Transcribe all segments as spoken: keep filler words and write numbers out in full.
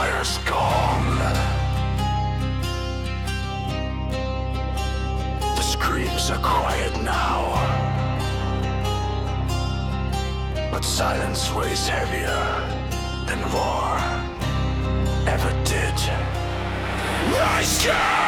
fire's gone. The screams are quiet now, but silence weighs heavier than war ever did. I scared.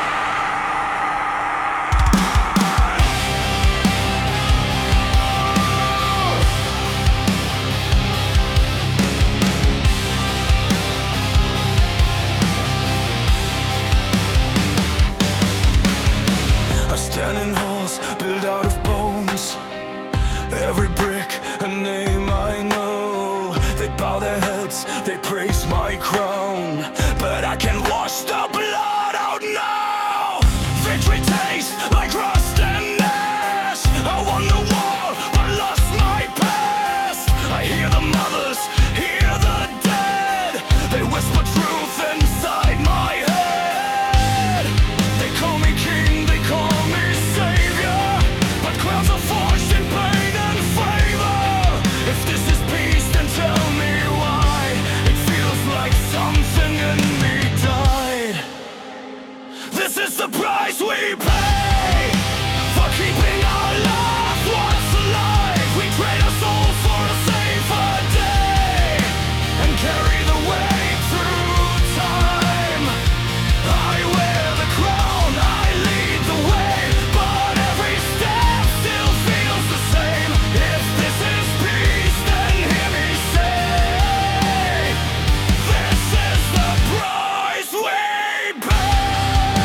Stand in halls built out of bones, every brick a name I know. They bow their heads, they praise my crown, but I can wash the blood out now. Victory tastes like rust and ash. I won the war but lost my past. I hear the mothers, hear the dead. They whisper truth inside my head. They call me king, they call me savior, but crowns are forged in pain and favor. If this is peace, then tell me why. It feels like something in me died. This is the price we pay for keeping our loved ones alive. We trade our soul for a safer day and carry the weight through time. I wear the crown, I lead the way, but every step still feels the same. If this is peace, then hear me say, this is the price we pay.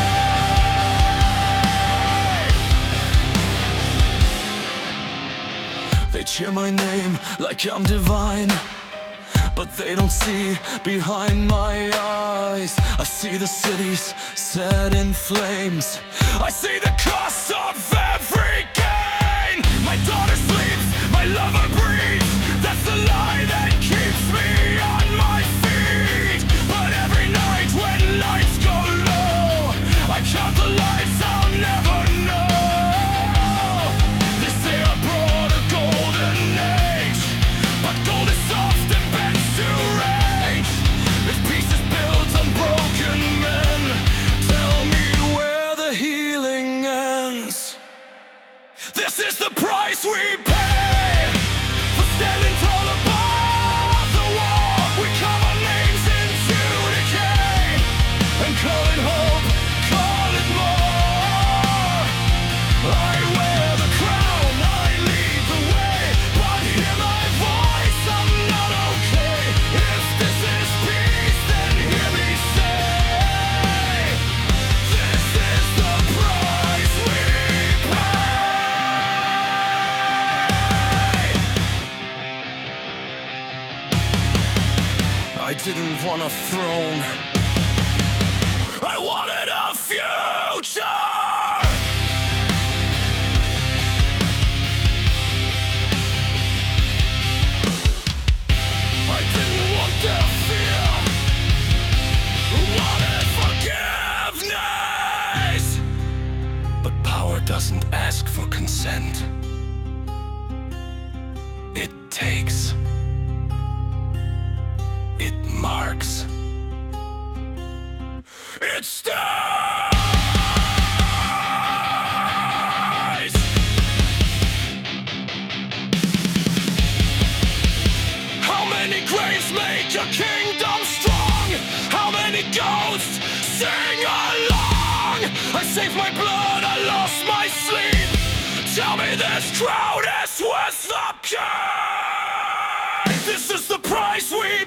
They cheer my name like I'm divine, but they don't see behind my eyes. I see the cities set in flames, I see the cost of every gain. My daughter sleeps, my lover breathes. That's the lie that keeps me on my feet. But every night when lights go low, I count the lives I'll never know. They say I brought a golden age, but gold is soft and bends to rage. If peace is built on broken men, tell me where the healing ends. This is the price we pay for standing tall above the war. We carve our names into decay and call it hope, call it more. I wear the crown, I lead the way, but hear my voice, I'm not okay. If this is peace, then hear me say, this is the price we pay. I didn't want a throne, I wanted a future. I didn't want their fear, wanted forgiveness. But power doesn't ask for consent, it takes, it marks, it stays. How many graves make a kingdom strong? How many ghosts sing along? I saved my blood, I lost my sleep. Tell me this crowd is worth the king. This is the price we